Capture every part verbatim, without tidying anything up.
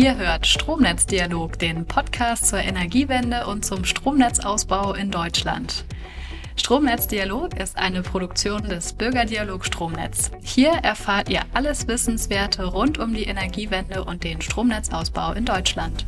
Ihr hört Stromnetzdialog, den Podcast zur Energiewende und zum Stromnetzausbau in Deutschland. Stromnetzdialog ist eine Produktion des Bürgerdialog Stromnetz. Hier erfahrt ihr alles Wissenswerte rund um die Energiewende und den Stromnetzausbau in Deutschland.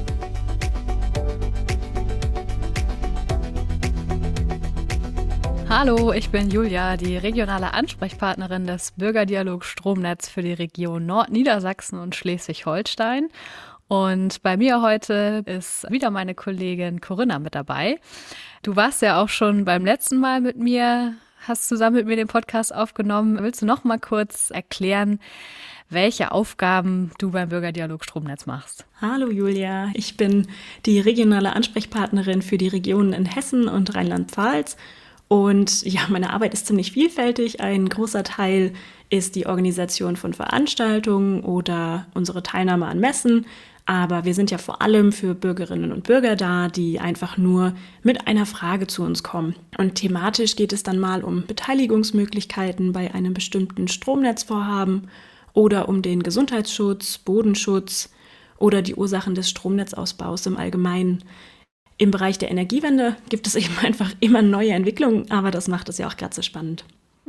Hallo, ich bin Julia, die regionale Ansprechpartnerin des Bürgerdialog Stromnetz für die Region Nordniedersachsen und Schleswig-Holstein. Und bei mir heute ist wieder meine Kollegin Corinna mit dabei. Du warst ja auch schon beim letzten Mal mit mir, hast zusammen mit mir den Podcast aufgenommen. Willst du noch mal kurz erklären, welche Aufgaben du beim Bürgerdialog Stromnetz machst? Hallo Julia, ich bin die regionale Ansprechpartnerin für die Regionen in Hessen und Rheinland-Pfalz. Und ja, meine Arbeit ist ziemlich vielfältig. Ein großer Teil ist die Organisation von Veranstaltungen oder unsere Teilnahme an Messen. Aber wir sind ja vor allem für Bürgerinnen und Bürger da, die einfach nur mit einer Frage zu uns kommen. Und thematisch geht es dann mal um Beteiligungsmöglichkeiten bei einem bestimmten Stromnetzvorhaben oder um den Gesundheitsschutz, Bodenschutz oder die Ursachen des Stromnetzausbaus im Allgemeinen. Im Bereich der Energiewende gibt es eben einfach immer neue Entwicklungen, aber das macht es ja auch gerade so spannend.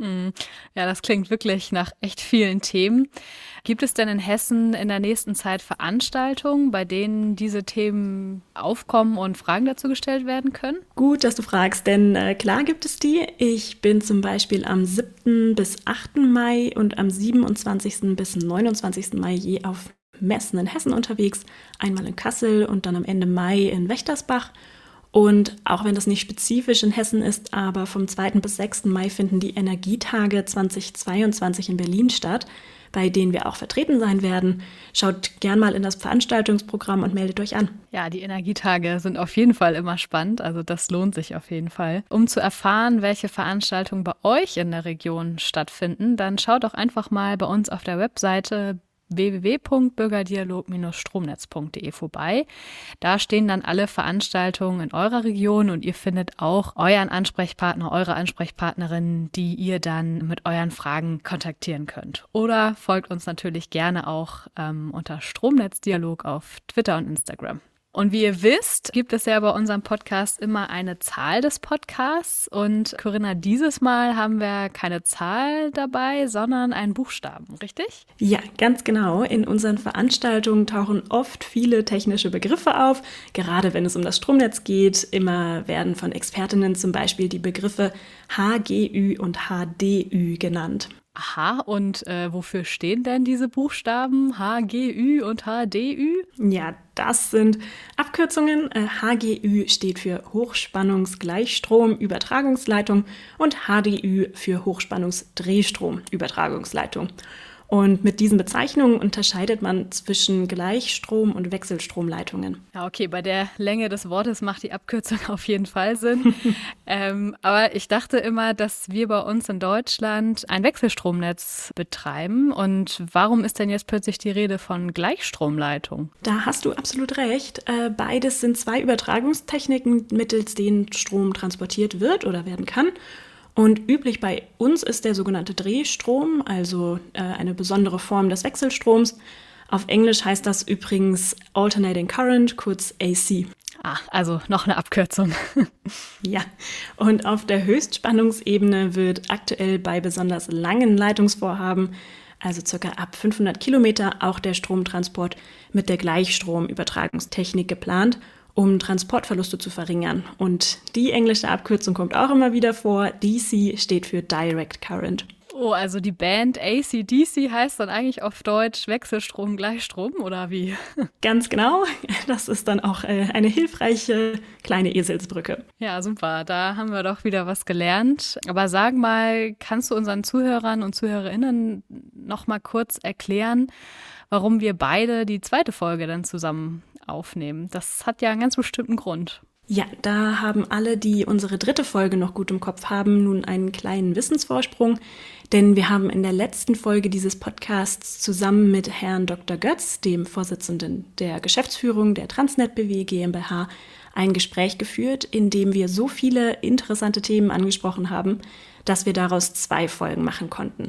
Ja, das klingt wirklich nach echt vielen Themen. Gibt es denn in Hessen in der nächsten Zeit Veranstaltungen, bei denen diese Themen aufkommen und Fragen dazu gestellt werden können? Gut, dass du fragst, denn äh, klar gibt es die. Ich bin zum Beispiel am siebten bis achten Mai und am siebenundzwanzigsten bis neunundzwanzigsten Mai je auf Messen in Hessen unterwegs, einmal in Kassel und dann am Ende Mai in Wächtersbach. Und auch wenn das nicht spezifisch in Hessen ist, aber vom zweiten bis sechsten Mai finden die Energietage zweitausendzweiundzwanzig in Berlin statt, bei denen wir auch vertreten sein werden. Schaut gern mal in das Veranstaltungsprogramm und meldet euch an. Ja, die Energietage sind auf jeden Fall immer spannend, also das lohnt sich auf jeden Fall. Um zu erfahren, welche Veranstaltungen bei euch in der Region stattfinden, dann schaut doch einfach mal bei uns auf der Webseite w w w punkt bürgerdialog stromnetz punkt d e vorbei. Da stehen dann alle Veranstaltungen in eurer Region und ihr findet auch euren Ansprechpartner, eure Ansprechpartnerin, die ihr dann mit euren Fragen kontaktieren könnt. Oder folgt uns natürlich gerne auch ähm, unter Stromnetzdialog auf Twitter und Instagram. Und wie ihr wisst, gibt es ja bei unserem Podcast immer eine Zahl des Podcasts. Und Corinna, dieses Mal haben wir keine Zahl dabei, sondern einen Buchstaben, richtig? Ja, ganz genau. In unseren Veranstaltungen tauchen oft viele technische Begriffe auf. Gerade wenn es um das Stromnetz geht, immer werden von Expertinnen zum Beispiel die Begriffe H G Ü und H D Ü genannt. Aha, und äh, wofür stehen denn diese Buchstaben H G Ü und H D Ü? Ja, das sind Abkürzungen. Äh, H G Ü steht für Hochspannungsgleichstromübertragungsleitung und H D Ü für Hochspannungsdrehstromübertragungsleitung. Und mit diesen Bezeichnungen unterscheidet man zwischen Gleichstrom- und Wechselstromleitungen. Ja, okay, bei der Länge des Wortes macht die Abkürzung auf jeden Fall Sinn. ähm, aber ich dachte immer, dass wir bei uns in Deutschland ein Wechselstromnetz betreiben. Und warum ist denn jetzt plötzlich die Rede von Gleichstromleitung? Da hast du absolut recht. Äh, beides sind zwei Übertragungstechniken, mittels denen Strom transportiert wird oder werden kann. Und üblich bei uns ist der sogenannte Drehstrom, also äh, eine besondere Form des Wechselstroms. Auf Englisch heißt das übrigens Alternating Current, kurz A C. Ah, also noch eine Abkürzung. Ja, und auf der Höchstspannungsebene wird aktuell bei besonders langen Leitungsvorhaben, also circa ab fünfhundert Kilometer, auch der Stromtransport mit der Gleichstromübertragungstechnik geplant, um Transportverluste zu verringern. Und die englische Abkürzung kommt auch immer wieder vor. D C steht für Direct Current. Oh, also die Band A C D C heißt dann eigentlich auf Deutsch Wechselstrom, Gleichstrom, oder wie? Ganz genau. Das ist dann auch eine hilfreiche kleine Eselsbrücke. Ja, super. Da haben wir doch wieder was gelernt. Aber sag mal, kannst du unseren Zuhörern und ZuhörerInnen noch mal kurz erklären, warum wir beide die zweite Folge dann zusammen aufnehmen? Das hat ja einen ganz bestimmten Grund. Ja, da haben alle, die unsere dritte Folge noch gut im Kopf haben, nun einen kleinen Wissensvorsprung. Denn wir haben in der letzten Folge dieses Podcasts zusammen mit Herrn Doktor Götz, dem Vorsitzenden der Geschäftsführung der Transnet B W GmbH, ein Gespräch geführt, in dem wir so viele interessante Themen angesprochen haben, dass wir daraus zwei Folgen machen konnten.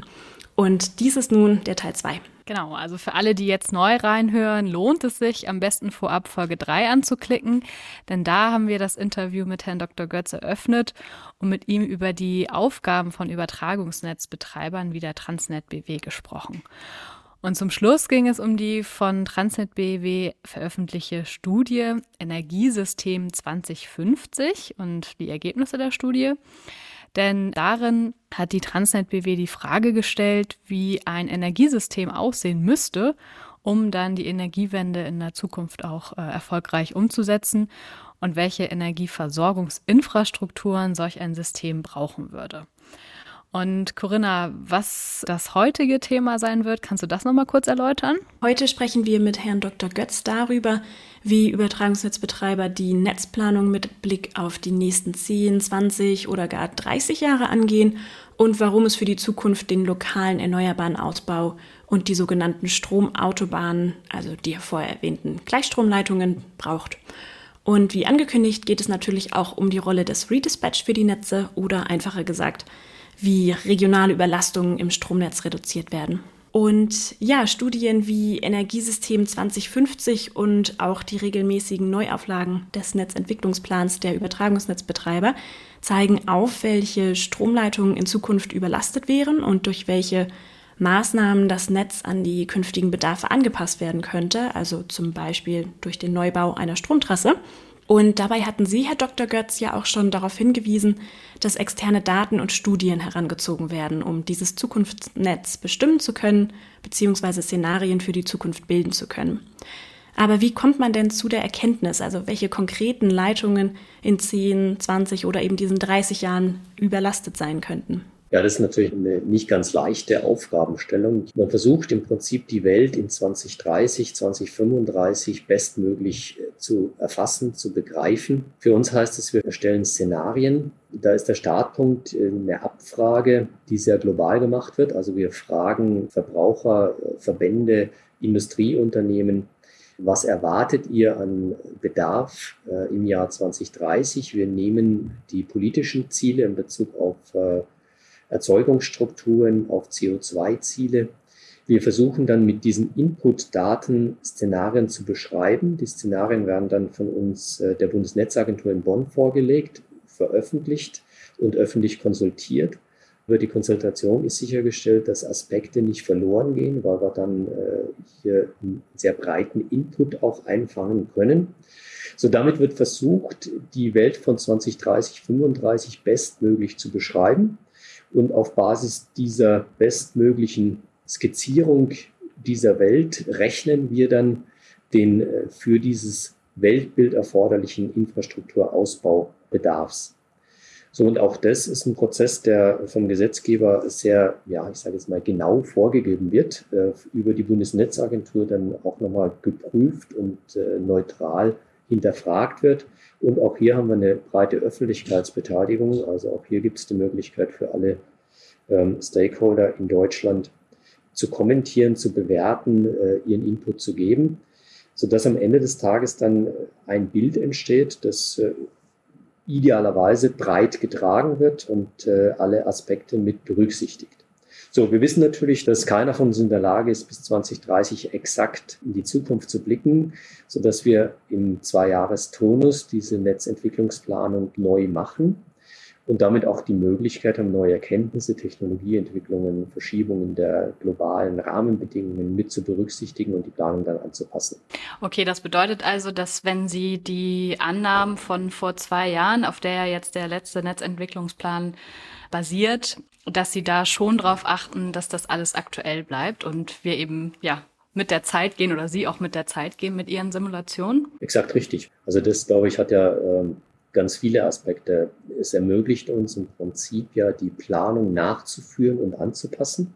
Und dies ist nun der Teil zwei. Genau, also für alle, die jetzt neu reinhören, lohnt es sich, am besten vorab Folge drei anzuklicken, denn da haben wir das Interview mit Herrn Doktor Götz eröffnet und mit ihm über die Aufgaben von Übertragungsnetzbetreibern wie der Transnet B W gesprochen. Und zum Schluss ging es um die von Transnet B W veröffentlichte Studie Energiesystem zwanzig fünfzig und die Ergebnisse der Studie. Denn darin hat die Transnet B W die Frage gestellt, wie ein Energiesystem aussehen müsste, um dann die Energiewende in der Zukunft auch äh, erfolgreich umzusetzen und welche Energieversorgungsinfrastrukturen solch ein System brauchen würde. Und Corinna, was das heutige Thema sein wird, kannst du das nochmal kurz erläutern? Heute sprechen wir mit Herrn Doktor Götz darüber, wie Übertragungsnetzbetreiber die Netzplanung mit Blick auf die nächsten zehn, zwanzig oder gar dreißig Jahre angehen und warum es für die Zukunft den lokalen erneuerbaren Ausbau und die sogenannten Stromautobahnen, also die vorher erwähnten Gleichstromleitungen, braucht. Und wie angekündigt geht es natürlich auch um die Rolle des Redispatch für die Netze oder einfacher gesagt, wie regionale Überlastungen im Stromnetz reduziert werden. Und ja, Studien wie Energiesystem zwanzig fünfzig und auch die regelmäßigen Neuauflagen des Netzentwicklungsplans der Übertragungsnetzbetreiber zeigen auf, welche Stromleitungen in Zukunft überlastet wären und durch welche Maßnahmen das Netz an die künftigen Bedarfe angepasst werden könnte, also zum Beispiel durch den Neubau einer Stromtrasse. Und dabei hatten Sie, Herr Doktor Götz, ja auch schon darauf hingewiesen, dass externe Daten und Studien herangezogen werden, um dieses Zukunftsnetz bestimmen zu können, beziehungsweise Szenarien für die Zukunft bilden zu können. Aber wie kommt man denn zu der Erkenntnis, also welche konkreten Leitungen in zehn, zwanzig oder eben diesen dreißig Jahren überlastet sein könnten? Ja, das ist natürlich eine nicht ganz leichte Aufgabenstellung. Man versucht im Prinzip die Welt in zwanzig dreißig, zwanzig fünfunddreißig bestmöglich zu erfassen, zu begreifen. Für uns heißt es, wir erstellen Szenarien. Da ist der Startpunkt eine Abfrage, die sehr global gemacht wird. Also wir fragen Verbraucher, Verbände, Industrieunternehmen, was erwartet ihr an Bedarf äh, im Jahr zwanzig dreißig? Wir nehmen die politischen Ziele in Bezug auf äh, Erzeugungsstrukturen, auf C O zwei Ziele. Wir versuchen dann mit diesen Input-Daten Szenarien zu beschreiben. Die Szenarien werden dann von uns äh, der Bundesnetzagentur in Bonn vorgelegt, veröffentlicht und öffentlich konsultiert. Über die Konsultation ist sichergestellt, dass Aspekte nicht verloren gehen, weil wir dann äh, hier einen sehr breiten Input auch einfangen können. So, damit wird versucht, die Welt von zwanzig dreißig, fünfunddreißig bestmöglich zu beschreiben. Und auf Basis dieser bestmöglichen Skizzierung dieser Welt rechnen wir dann den äh, für dieses Weltbild erforderlichen Infrastrukturausbaubedarfs. So, und auch das ist ein Prozess, der vom Gesetzgeber sehr, ja, ich sage jetzt mal, genau vorgegeben wird, äh, über die Bundesnetzagentur dann auch nochmal geprüft und äh, neutral hinterfragt wird. Und auch hier haben wir eine breite Öffentlichkeitsbeteiligung. Also auch hier gibt es die Möglichkeit für alle ähm, Stakeholder in Deutschland zu kommentieren, zu bewerten, äh, ihren Input zu geben, sodass am Ende des Tages dann ein Bild entsteht, das äh, idealerweise breit getragen wird und äh, alle Aspekte mit berücksichtigt. So, wir wissen natürlich, dass keiner von uns in der Lage ist, bis zwanzig dreißig exakt in die Zukunft zu blicken, sodass wir im Zwei-Jahres-Turnus diese Netzentwicklungsplanung neu machen und damit auch die Möglichkeit haben, neue Erkenntnisse, Technologieentwicklungen, Verschiebungen der globalen Rahmenbedingungen mit zu berücksichtigen und die Planung dann anzupassen. Okay, das bedeutet also, dass wenn Sie die Annahmen von vor zwei Jahren, auf der jetzt der letzte Netzentwicklungsplan basiert, dass Sie da schon darauf achten, dass das alles aktuell bleibt und wir eben, ja, mit der Zeit gehen oder Sie auch mit der Zeit gehen mit Ihren Simulationen? Exakt richtig. Also das, glaube ich, hat ja ähm, ganz viele Aspekte. Es ermöglicht uns im Prinzip ja, die Planung nachzuführen und anzupassen.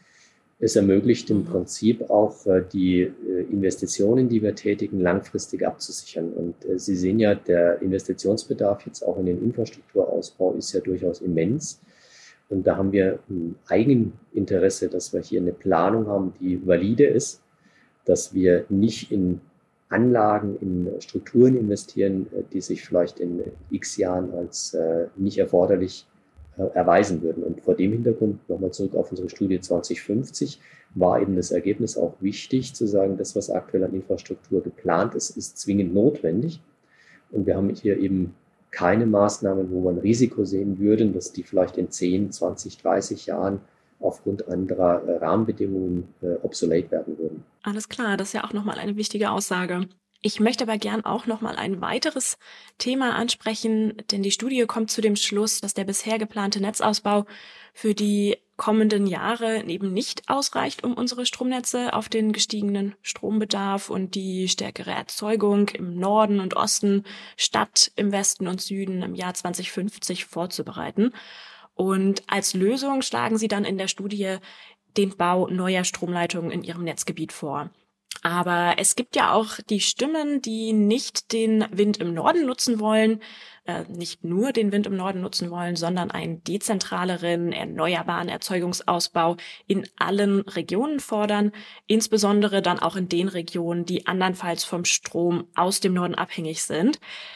Es ermöglicht im Prinzip auch äh, die äh, Investitionen, die wir tätigen, langfristig abzusichern. Und äh, Sie sehen ja, der Investitionsbedarf jetzt auch in den Infrastrukturausbau ist ja durchaus immens. Und da haben wir ein Eigeninteresse, dass wir hier eine Planung haben, die valide ist, dass wir nicht in Anlagen, in Strukturen investieren, die sich vielleicht in x Jahren als äh, nicht erforderlich äh, erweisen würden. Und vor dem Hintergrund, nochmal zurück auf unsere Studie zwanzig fünfzig, war eben das Ergebnis auch wichtig, zu sagen, das, was aktuell an Infrastruktur geplant ist, ist zwingend notwendig. Und wir haben hier eben keine Maßnahmen, wo wir ein Risiko sehen würden, dass die vielleicht in zehn, zwanzig, dreißig Jahren aufgrund anderer äh, Rahmenbedingungen äh, obsolet werden würden. Alles klar, das ist ja auch nochmal eine wichtige Aussage. Ich möchte aber gern auch nochmal ein weiteres Thema ansprechen, denn die Studie kommt zu dem Schluss, dass der bisher geplante Netzausbau für die kommenden Jahre eben nicht ausreicht, um unsere Stromnetze auf den gestiegenen Strombedarf und die stärkere Erzeugung im Norden und Osten statt im Westen und Süden im Jahr zwanzig fünfzig vorzubereiten. Und als Lösung schlagen sie dann in der Studie den Bau neuer Stromleitungen in ihrem Netzgebiet vor. Aber es gibt ja auch die Stimmen, die nicht den Wind im Norden nutzen wollen, äh, nicht nur den Wind im Norden nutzen wollen, sondern einen dezentraleren, erneuerbaren Erzeugungsausbau in allen Regionen fordern, insbesondere dann auch in den Regionen, die andernfalls vom Strom aus dem Norden abhängig sind.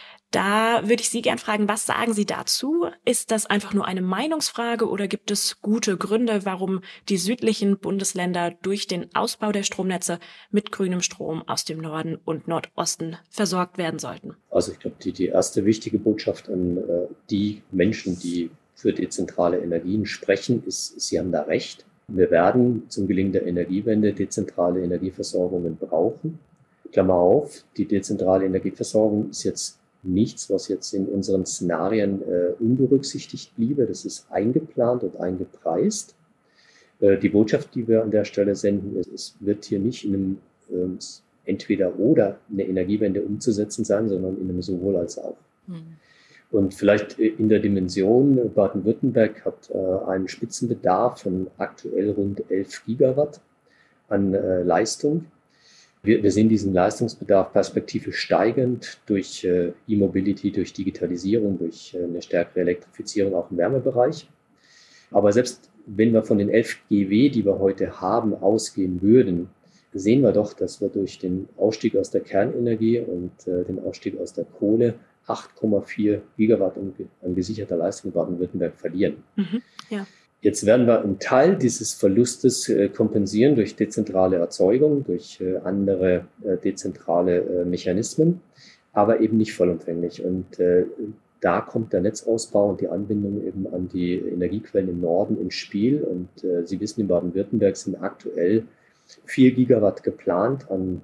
Da würde ich Sie gern fragen, was sagen Sie dazu? Ist das einfach nur eine Meinungsfrage oder gibt es gute Gründe, warum die südlichen Bundesländer durch den Ausbau der Stromnetze mit grünem Strom aus dem Norden und Nordosten versorgt werden sollten? Also ich glaube, die, die erste wichtige Botschaft an äh, die Menschen, die für dezentrale Energien sprechen, ist, Sie haben da recht. Wir werden zum Gelingen der Energiewende dezentrale Energieversorgungen brauchen. Klammer auf, die dezentrale Energieversorgung ist jetzt nichts, was jetzt in unseren Szenarien äh, unberücksichtigt bliebe. Das ist eingeplant und eingepreist. Äh, die Botschaft, die wir an der Stelle senden, ist, es wird hier nicht in einem ähm, Entweder-Oder eine Energiewende umzusetzen sein, sondern in einem sowohl als auch. Mhm. Und vielleicht in der Dimension, Baden-Württemberg hat äh, einen Spitzenbedarf von aktuell rund elf Gigawatt an äh, Leistung. Wir, wir sehen diesen Leistungsbedarf perspektivisch steigend durch äh, E-Mobility, durch Digitalisierung, durch äh, eine stärkere Elektrifizierung auch im Wärmebereich. Aber selbst wenn wir von den elf Gigawatt, die wir heute haben, ausgehen würden, sehen wir doch, dass wir durch den Ausstieg aus der Kernenergie und äh, den Ausstieg aus der Kohle acht Komma vier Gigawatt an, an gesicherter Leistung in Baden-Württemberg verlieren. Mhm, ja. Jetzt werden wir einen Teil dieses Verlustes äh, kompensieren durch dezentrale Erzeugung, durch äh, andere äh, dezentrale äh, Mechanismen, aber eben nicht vollumfänglich. Und äh, da kommt der Netzausbau und die Anbindung eben an die Energiequellen im Norden ins Spiel. Und äh, Sie wissen, in Baden-Württemberg sind aktuell vier Gigawatt geplant an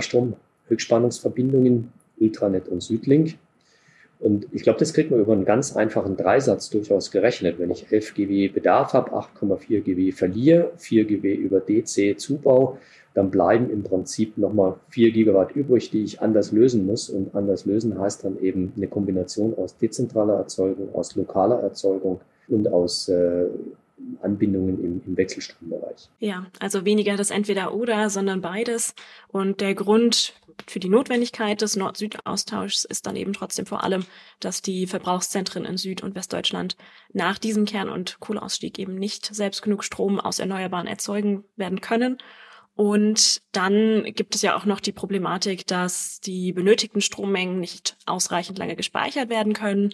Gleichstrom-Höchstspannungsverbindungen, Ultranet und Südlink. Und ich glaube, das kriegt man über einen ganz einfachen Dreisatz durchaus gerechnet. Wenn ich elf Gigawatt Bedarf habe, acht Komma vier Gigawatt verliere, vier Gigawatt über D C Zubau, dann bleiben im Prinzip nochmal vier Gigawatt übrig, die ich anders lösen muss. Und anders lösen heißt dann eben eine Kombination aus dezentraler Erzeugung, aus lokaler Erzeugung und aus äh, Anbindungen im, im Wechselstrombereich. Ja, also weniger das Entweder-Oder, sondern beides. Und der Grund für die Notwendigkeit des Nord-Süd-Austauschs ist dann eben trotzdem vor allem, dass die Verbrauchszentren in Süd- und Westdeutschland nach diesem Kern- und Kohleausstieg eben nicht selbst genug Strom aus Erneuerbaren erzeugen werden können. Und dann gibt es ja auch noch die Problematik, dass die benötigten Strommengen nicht ausreichend lange gespeichert werden können.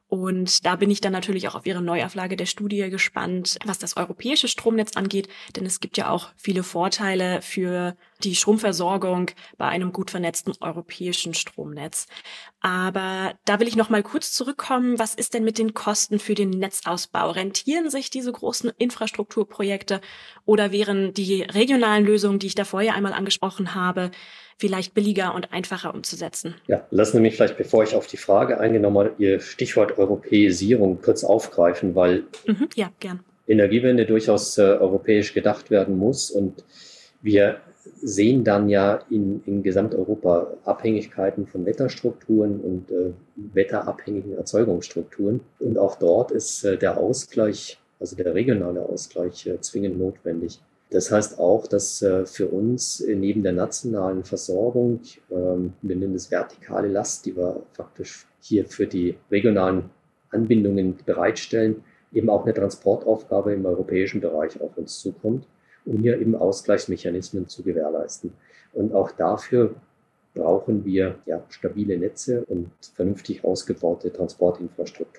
Und da bin ich dann natürlich auch auf Ihre Neuauflage der Studie gespannt, was das europäische Stromnetz angeht. Denn es gibt ja auch viele Vorteile für die Stromversorgung bei einem gut vernetzten europäischen Stromnetz. Aber da will ich noch mal kurz zurückkommen. Was ist denn mit den Kosten für den Netzausbau? Rentieren sich diese großen Infrastrukturprojekte oder wären die regionalen Lösungen, die ich da vorher einmal angesprochen habe, vielleicht billiger und einfacher umzusetzen? Ja, lassen Sie mich vielleicht, bevor ich auf die Frage eingehe, nochmal Ihr Stichwort Europäisierung kurz aufgreifen, weil mhm, ja, gern. Energiewende durchaus äh, europäisch gedacht werden muss. Und wir sehen dann ja in, in Gesamteuropa Abhängigkeiten von Wetterstrukturen und äh, wetterabhängigen Erzeugungsstrukturen. Und auch dort ist äh, der Ausgleich, also der regionale Ausgleich, äh, zwingend notwendig. Das heißt auch, dass äh, für uns äh, neben der nationalen Versorgung, ähm, wir nennen es vertikale Last, die wir faktisch hier für die regionalen Anbindungen bereitstellen, eben auch eine Transportaufgabe im europäischen Bereich auf uns zukommt, um hier eben Ausgleichsmechanismen zu gewährleisten. Und auch dafür brauchen wir ja stabile Netze und vernünftig ausgebaute Transportinfrastrukturen.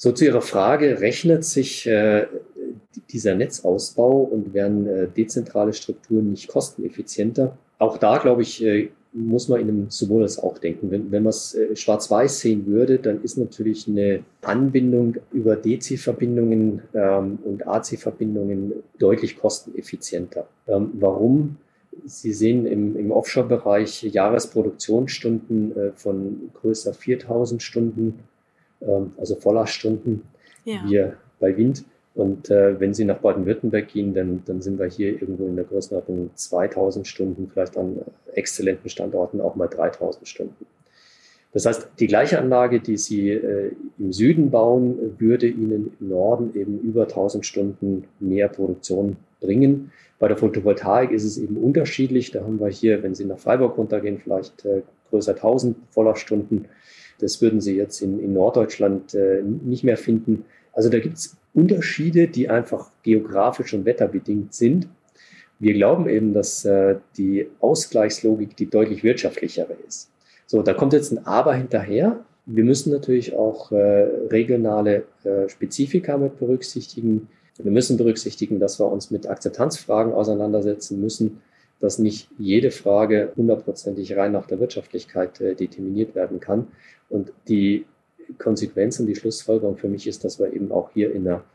So zu Ihrer Frage, rechnet sich äh, dieser Netzausbau und werden äh, dezentrale Strukturen nicht kosteneffizienter? Auch da, glaube ich, äh, muss man in einem sowohl als auch denken. Wenn, wenn man es äh, schwarz-weiß sehen würde, dann ist natürlich eine Anbindung über D C-Verbindungen ähm, und A C-Verbindungen deutlich kosteneffizienter. Ähm, warum? Sie sehen im, im Offshore-Bereich Jahresproduktionsstunden äh, von größer viertausend Stunden, ähm, also Volllaststunden, ja. Wir bei Wind. Und äh, wenn Sie nach Baden-Württemberg gehen, dann, dann sind wir hier irgendwo in der Größenordnung zweitausend Stunden, vielleicht an exzellenten Standorten auch mal dreitausend Stunden. Das heißt, die gleiche Anlage, die Sie äh, im Süden bauen, würde Ihnen im Norden eben über tausend Stunden mehr Produktion bringen. Bei der Photovoltaik ist es eben unterschiedlich. Da haben wir hier, wenn Sie nach Freiburg runtergehen, vielleicht äh, größer tausend Volllaststunden. Das würden Sie jetzt in, in Norddeutschland äh, nicht mehr finden. Also da gibt es Unterschiede, die einfach geografisch und wetterbedingt sind. Wir glauben eben, dass äh, die Ausgleichslogik die deutlich wirtschaftlichere ist. So, da kommt jetzt ein Aber hinterher. Wir müssen natürlich auch äh, regionale äh, Spezifika mit berücksichtigen. Wir müssen berücksichtigen, dass wir uns mit Akzeptanzfragen auseinandersetzen müssen, dass nicht jede Frage hundertprozentig rein nach der Wirtschaftlichkeit äh, determiniert werden kann. Und die Konsequenz und die Schlussfolgerung für mich ist, dass wir eben auch hier in einer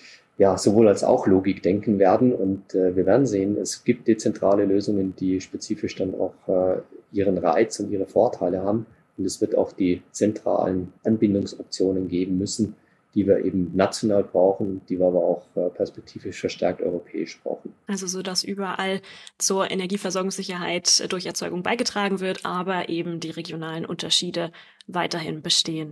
ja, sowohl als auch Logik denken werden. Und äh, wir werden sehen, es gibt dezentrale Lösungen, die spezifisch dann auch äh, ihren Reiz und ihre Vorteile haben. Und es wird auch die zentralen Anbindungsoptionen geben müssen, die wir eben national brauchen, die wir aber auch äh, perspektivisch verstärkt europäisch brauchen. Also so, dass überall zur Energieversorgungssicherheit durch Erzeugung beigetragen wird, aber eben die regionalen Unterschiede weiterhin bestehen.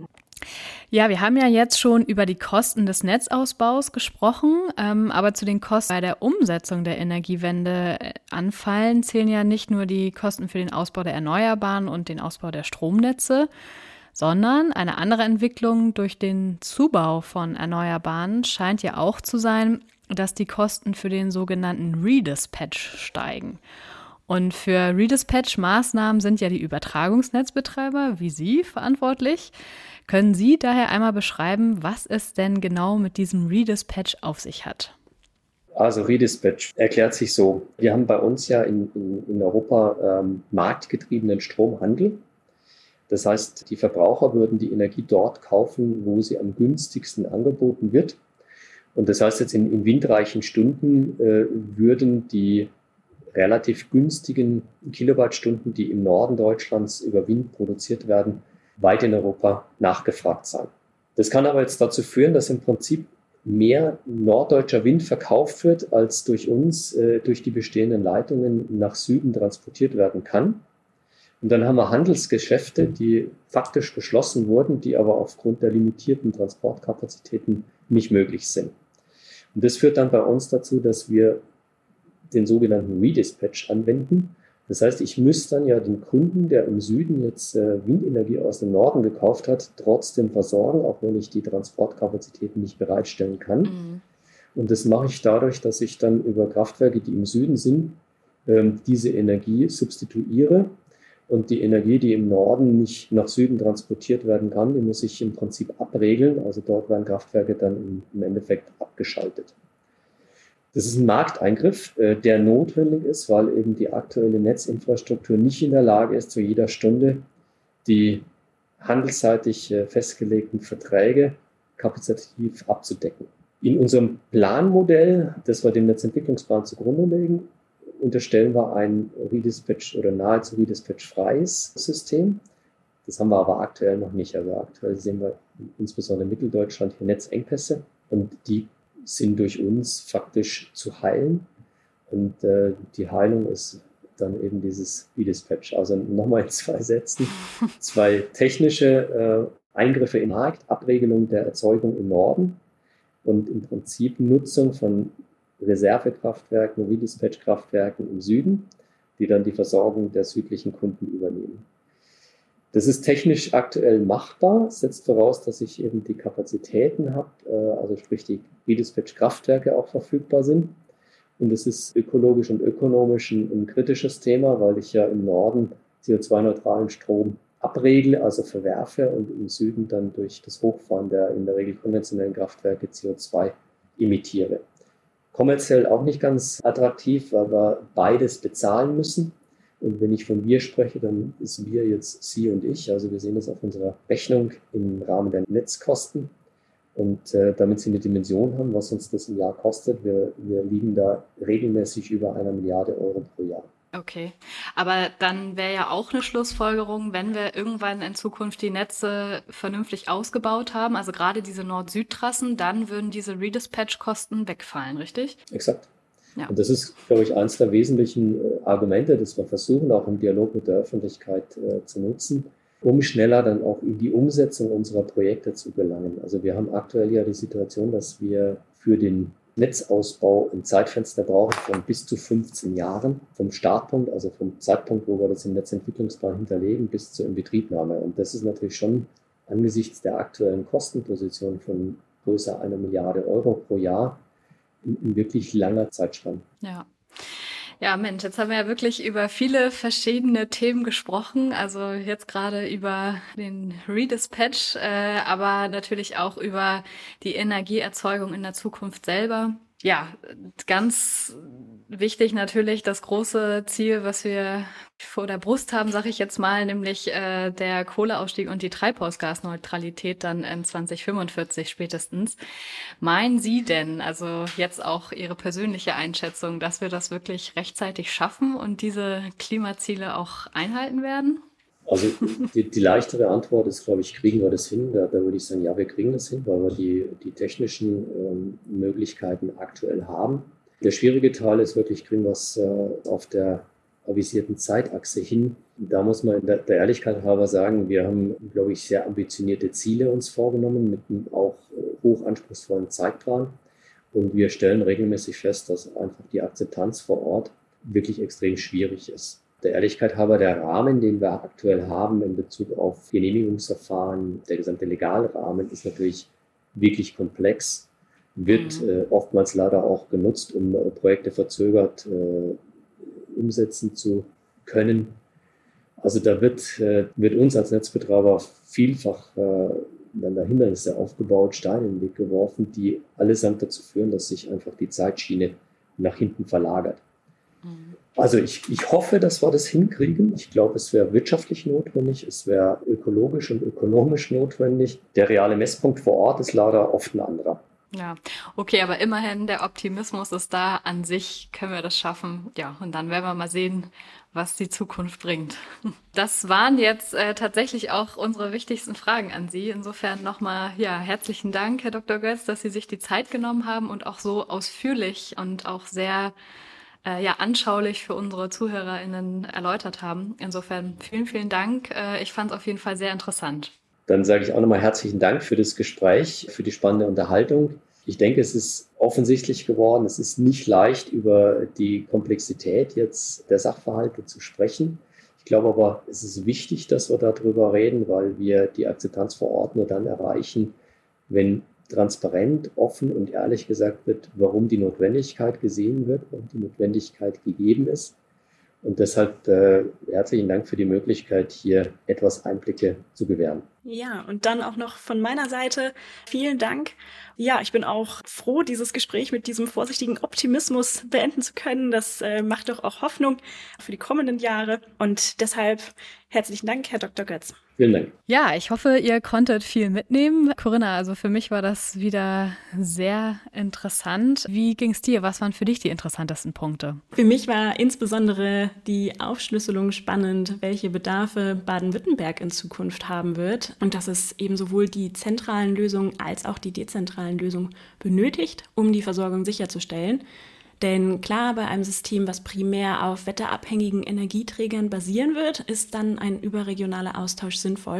Ja, wir haben ja jetzt schon über die Kosten des Netzausbaus gesprochen, ähm, aber zu den Kosten bei der Umsetzung der Energiewende anfallen, zählen ja nicht nur die Kosten für den Ausbau der Erneuerbaren und den Ausbau der Stromnetze, sondern eine andere Entwicklung durch den Zubau von Erneuerbaren scheint ja auch zu sein, dass die Kosten für den sogenannten Redispatch steigen. Und für Redispatch-Maßnahmen sind ja die Übertragungsnetzbetreiber wie Sie verantwortlich. Können Sie daher einmal beschreiben, was es denn genau mit diesem Redispatch auf sich hat? Also Redispatch erklärt sich so. Wir haben bei uns ja in, in, in Europa ähm, marktgetriebenen Stromhandel. Das heißt, die Verbraucher würden die Energie dort kaufen, wo sie am günstigsten angeboten wird. Und das heißt jetzt in, in windreichen Stunden äh, würden die relativ günstigen Kilowattstunden, die im Norden Deutschlands über Wind produziert werden, weit in Europa nachgefragt sein. Das kann aber jetzt dazu führen, dass im Prinzip mehr norddeutscher Wind verkauft wird, als durch uns, äh, durch die bestehenden Leitungen nach Süden transportiert werden kann. Und dann haben wir Handelsgeschäfte, die faktisch geschlossen wurden, die aber aufgrund der limitierten Transportkapazitäten nicht möglich sind. Und das führt dann bei uns dazu, dass wir den sogenannten Redispatch anwenden. Das heißt, ich müsste dann ja den Kunden, der im Süden jetzt äh, Windenergie aus dem Norden gekauft hat, trotzdem versorgen, auch wenn ich die Transportkapazitäten nicht bereitstellen kann. Mhm. Und das mache ich dadurch, dass ich dann über Kraftwerke, die im Süden sind, ähm, diese Energie substituiere. Und die Energie, die im Norden nicht nach Süden transportiert werden kann, die muss ich im Prinzip abregeln. Also dort werden Kraftwerke dann im, im Endeffekt abgeschaltet. Das ist ein Markteingriff, äh, der notwendig ist, weil eben die aktuelle Netzinfrastruktur nicht in der Lage ist, zu jeder Stunde die handelsseitig äh, festgelegten Verträge kapazitativ abzudecken. In unserem Planmodell, das wir dem Netzentwicklungsplan zugrunde legen, unterstellen wir ein Redispatch oder nahezu Redispatch-freies System. Das haben wir aber aktuell noch nicht. Also aktuell sehen wir insbesondere in Mitteldeutschland hier Netzengpässe und die sind durch uns faktisch zu heilen. Und äh, die Heilung ist dann eben dieses Redispatch. Also nochmal in zwei Sätzen. Zwei technische äh, Eingriffe im Markt, Abregelung der Erzeugung im Norden und im Prinzip Nutzung von Reservekraftwerken, Redispatch-Kraftwerken im Süden, die dann die Versorgung der südlichen Kunden übernehmen. Das ist technisch aktuell machbar, setzt voraus, dass ich eben die Kapazitäten habe, also sprich die Redispatch-Kraftwerke auch verfügbar sind. Und es ist ökologisch und ökonomisch ein, ein kritisches Thema, weil ich ja im Norden C O zwei neutralen Strom abregle, also verwerfe und im Süden dann durch das Hochfahren der in der Regel konventionellen Kraftwerke C O zwei emittiere. Kommerziell auch nicht ganz attraktiv, weil wir beides bezahlen müssen. Und wenn ich von wir spreche, dann ist wir jetzt Sie und ich. Also wir sehen das auf unserer Rechnung im Rahmen der Netzkosten. Und äh, damit Sie eine Dimension haben, was uns das im Jahr kostet, wir, wir liegen da regelmäßig über einer Milliarde Euro pro Jahr. Okay, aber dann wäre ja auch eine Schlussfolgerung, wenn wir irgendwann in Zukunft die Netze vernünftig ausgebaut haben, also gerade diese Nord-Süd-Trassen, dann würden diese Redispatch-Kosten wegfallen, richtig? Exakt. Ja. Und das ist, glaube ich, eines der wesentlichen Argumente, das wir versuchen, auch im Dialog mit der Öffentlichkeit äh, zu nutzen, um schneller dann auch in die Umsetzung unserer Projekte zu gelangen. Also wir haben aktuell ja die Situation, dass wir für den Netzausbau ein Zeitfenster brauchen von bis zu fünfzehn Jahren, vom Startpunkt, also vom Zeitpunkt, wo wir das im Netzentwicklungsplan hinterlegen, bis zur Inbetriebnahme. Und das ist natürlich schon angesichts der aktuellen Kostenposition von größer einer Milliarde Euro pro Jahr in, in wirklich langer Zeitspanne. Ja. Ja, Mensch, jetzt haben wir ja wirklich über viele verschiedene Themen gesprochen. Also jetzt gerade über den Redispatch, äh, aber natürlich auch über die Energieerzeugung in der Zukunft selber. Ja, ganz wichtig natürlich das große Ziel, was wir vor der Brust haben, sage ich jetzt mal, nämlich äh, der Kohleausstieg und die Treibhausgasneutralität dann in zwanzig fünfundvierzig spätestens. Meinen Sie denn, also jetzt auch Ihre persönliche Einschätzung, dass wir das wirklich rechtzeitig schaffen und diese Klimaziele auch einhalten werden? Also die, die leichtere Antwort ist, glaube ich, kriegen wir das hin? Da, da würde ich sagen, ja, wir kriegen das hin, weil wir die, die technischen ähm, Möglichkeiten aktuell haben. Der schwierige Teil ist wirklich, kriegen wir es äh, auf der avisierten Zeitachse hin. Da muss man der, der Ehrlichkeit halber sagen, wir haben, glaube ich, sehr ambitionierte Ziele uns vorgenommen mit einem auch äh, hoch anspruchsvollen Zeitplan. Und wir stellen regelmäßig fest, dass einfach die Akzeptanz vor Ort wirklich extrem schwierig ist. Der Ehrlichkeit halber, der Rahmen, den wir aktuell haben in Bezug auf Genehmigungsverfahren, der gesamte Legalrahmen ist natürlich wirklich komplex, wird mhm. äh, oftmals leider auch genutzt, um äh, Projekte verzögert äh, umsetzen zu können. Also da wird, äh, wird uns als Netzbetreiber vielfach äh, dann da Hindernisse aufgebaut, Steine in den Weg geworfen, die allesamt dazu führen, dass sich einfach die Zeitschiene nach hinten verlagert. Mhm. Also ich, ich hoffe, dass wir das hinkriegen. Ich glaube, es wäre wirtschaftlich notwendig, es wäre ökologisch und ökonomisch notwendig. Der reale Messpunkt vor Ort ist leider oft ein anderer. Ja, okay, aber immerhin der Optimismus ist da, an sich können wir das schaffen. Ja, und dann werden wir mal sehen, was die Zukunft bringt. Das waren jetzt äh, tatsächlich auch unsere wichtigsten Fragen an Sie. Insofern nochmal, ja, herzlichen Dank, Herr Doktor Götz, dass Sie sich die Zeit genommen haben und auch so ausführlich und auch sehr Äh, ja, anschaulich für unsere ZuhörerInnen erläutert haben. Insofern vielen, vielen Dank. Äh, ich fand es auf jeden Fall sehr interessant. Dann sage ich auch nochmal herzlichen Dank für das Gespräch, für die spannende Unterhaltung. Ich denke, es ist offensichtlich geworden, es ist nicht leicht, über die Komplexität jetzt der Sachverhalte zu sprechen. Ich glaube aber, es ist wichtig, dass wir darüber reden, weil wir die Akzeptanz vor Ort nur dann erreichen, wenn transparent, offen und ehrlich gesagt wird, warum die Notwendigkeit gesehen wird, warum die Notwendigkeit gegeben ist. Und deshalb äh, herzlichen Dank für die Möglichkeit, hier etwas Einblicke zu gewähren. Ja, und dann auch noch von meiner Seite vielen Dank. Ja, ich bin auch froh, dieses Gespräch mit diesem vorsichtigen Optimismus beenden zu können. Das äh, macht doch auch Hoffnung für die kommenden Jahre. Und deshalb herzlichen Dank, Herr Doktor Götz. Vielen Dank. Ja, ich hoffe, ihr konntet viel mitnehmen. Corinna, also für mich war das wieder sehr interessant. Wie ging es dir? Was waren für dich die interessantesten Punkte? Für mich war insbesondere die Aufschlüsselung spannend, welche Bedarfe Baden-Württemberg in Zukunft haben wird und dass es eben sowohl die zentralen Lösungen als auch die dezentralen Lösungen benötigt, um die Versorgung sicherzustellen. Denn klar, bei einem System, was primär auf wetterabhängigen Energieträgern basieren wird, ist dann ein überregionaler Austausch sinnvoll.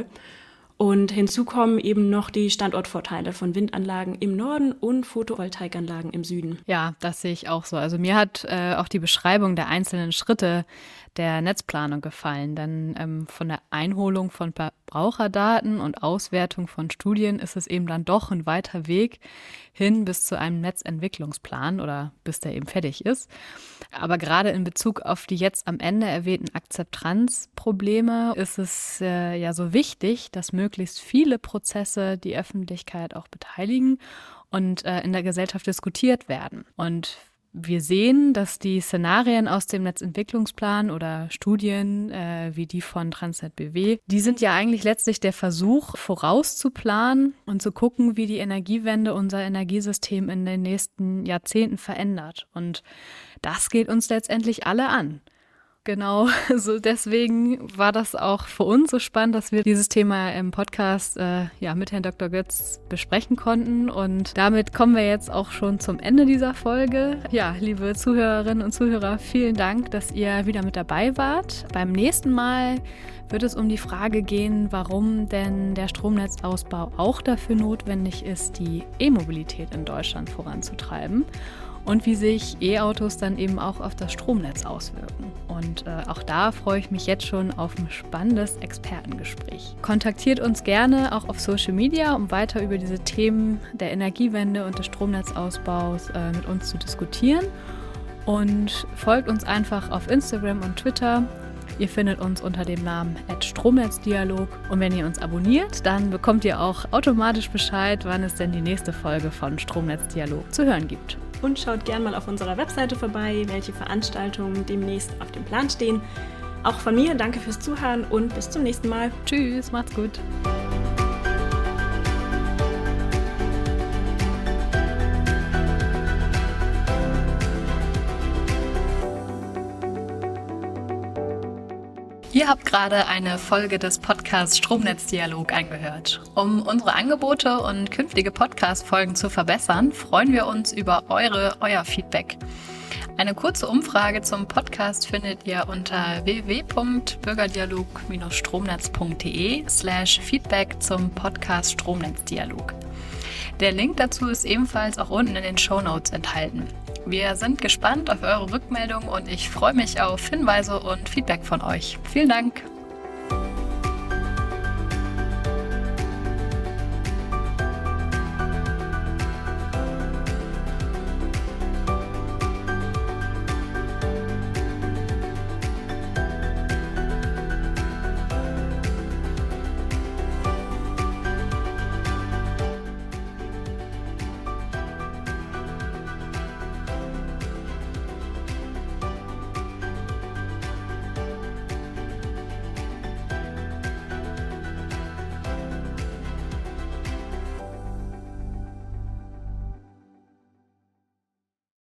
Und hinzu kommen eben noch die Standortvorteile von Windanlagen im Norden und Photovoltaikanlagen im Süden. Ja, das sehe ich auch so. Also mir hat äh, auch die Beschreibung der einzelnen Schritte der Netzplanung gefallen, denn ähm, von der Einholung von pa- Verbraucherdaten und Auswertung von Studien ist es eben dann doch ein weiter Weg hin bis zu einem Netzentwicklungsplan oder bis der eben fertig ist. Aber gerade in Bezug auf die jetzt am Ende erwähnten Akzeptanzprobleme ist es äh, ja so wichtig, dass möglichst viele Prozesse die Öffentlichkeit auch beteiligen und äh, in der Gesellschaft diskutiert werden. Und wir sehen, dass die Szenarien aus dem Netzentwicklungsplan oder Studien äh, wie die von Transnet B W, die sind ja eigentlich letztlich der Versuch, vorauszuplanen und zu gucken, wie die Energiewende unser Energiesystem in den nächsten Jahrzehnten verändert. Und das geht uns letztendlich alle an. Genau, so deswegen war das auch für uns so spannend, dass wir dieses Thema im Podcast äh, ja, mit Herrn Doktor Götz besprechen konnten. Und damit kommen wir jetzt auch schon zum Ende dieser Folge. Ja, liebe Zuhörerinnen und Zuhörer, vielen Dank, dass ihr wieder mit dabei wart. Beim nächsten Mal wird es um die Frage gehen, warum denn der Stromnetzausbau auch dafür notwendig ist, die E-Mobilität in Deutschland voranzutreiben. Und wie sich E-Autos dann eben auch auf das Stromnetz auswirken. Und äh, auch da freue ich mich jetzt schon auf ein spannendes Expertengespräch. Kontaktiert uns gerne auch auf Social Media, um weiter über diese Themen der Energiewende und des Stromnetzausbaus äh, mit uns zu diskutieren. Und folgt uns einfach auf Instagram und Twitter. Ihr findet uns unter dem Namen at stromnetzdialog. Und wenn ihr uns abonniert, dann bekommt ihr auch automatisch Bescheid, wann es denn die nächste Folge von Stromnetzdialog zu hören gibt. Und schaut gerne mal auf unserer Webseite vorbei, welche Veranstaltungen demnächst auf dem Plan stehen. Auch von mir danke fürs Zuhören und bis zum nächsten Mal. Tschüss, macht's gut. Ihr habt gerade eine Folge des Podcasts Stromnetzdialog angehört. Um unsere Angebote und künftige Podcast-Folgen zu verbessern, freuen wir uns über eure, euer Feedback. Eine kurze Umfrage zum Podcast findet ihr unter w w w punkt bürgerdialog Bindestrich stromnetz punkt d e slash Feedback zum Podcast Stromnetzdialog. Der Link dazu ist ebenfalls auch unten in den Shownotes enthalten. Wir sind gespannt auf eure Rückmeldung und ich freue mich auf Hinweise und Feedback von euch. Vielen Dank!